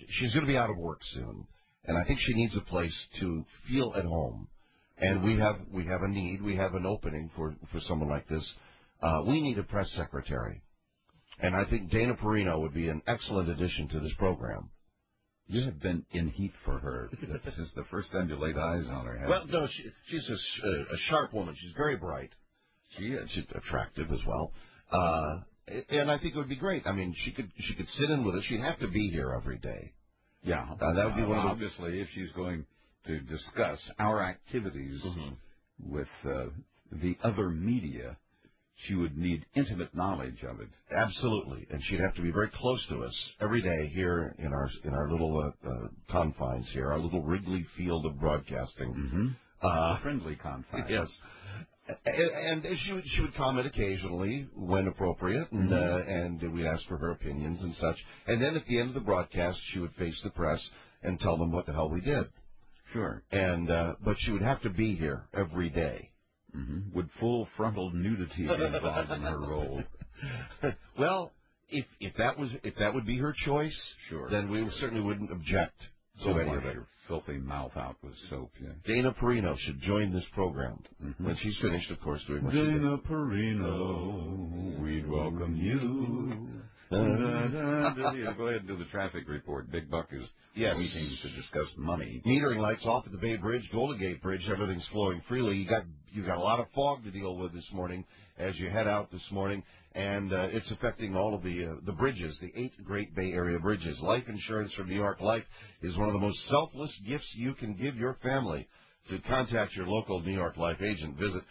she's going to be out of work soon, and I think she needs a place to feel at home. And we have a need, we have an opening for someone like this. We need a press secretary, and I think Dana Perino would be an excellent addition to this program. You have been in heat for her since the first time you laid eyes on her. Well, no, she's a sharp woman. She's very bright. She is. She's attractive as well. And I think it would be great. I mean, she could sit in with us. She'd have to be here every day. Yeah. That would be one of the... Obviously, if she's going to discuss our activities with the other media, she would need intimate knowledge of it. Absolutely, and she'd have to be very close to us every day here in our little confines here, our little Wrigley Field of broadcasting. Friendly confines. Yes, and she would comment occasionally when appropriate, and we'd ask for her opinions and such. And then at the end of the broadcast, she would face the press and tell them what the hell we did. Sure. And but she would have to be here every day. Would full frontal nudity be involved in her role? Well, if that would be her choice, sure, then we certainly wouldn't object to any of it. Your filthy mouth out with soap. Yeah. Dana Perino should join this program when she's finished, of course, doing what Dana Perino, we'd welcome you. Go ahead and do the traffic report. Big Buck is meeting to discuss money. Metering lights off at the Bay Bridge, Golden Gate Bridge. Everything's flowing freely. You've got a lot of fog to deal with this morning as you head out this morning, and it's affecting all of the bridges, the 8 Great Bay Area bridges. Life insurance from New York Life is one of the most selfless gifts you can give your family. To contact your local New York Life agent, visit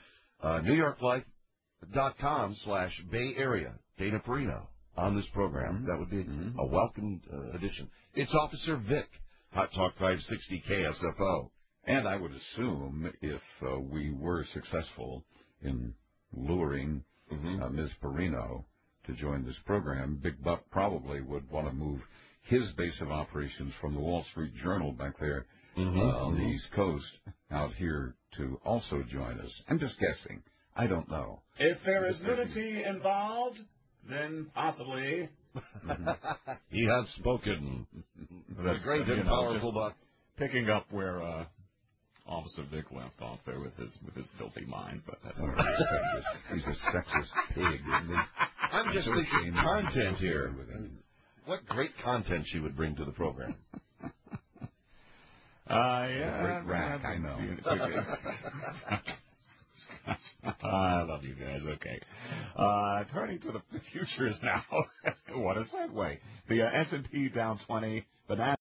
NewYorkLife.com/Bay Area. Dana Perino on this program. That would be a welcome addition. It's Officer Vic, Hot Talk 560 KSFO. And I would assume if we were successful in luring Ms. Perino to join this program, Big Buck probably would want to move his base of operations from the Wall Street Journal back there on the East Coast out here to also join us. I'm just guessing. I don't know. If there is nudity involved, then possibly. He has spoken. That's great and powerful, Buck. Picking up where Officer Vic left off there with his filthy mind, but that's all right. He's a sexist pig, isn't he? I'm just thinking content here. What great content she would bring to the program. Yeah. Great rack, I know. I love you guys. Okay. Turning to the futures now. What a segue. The S&P down 20. The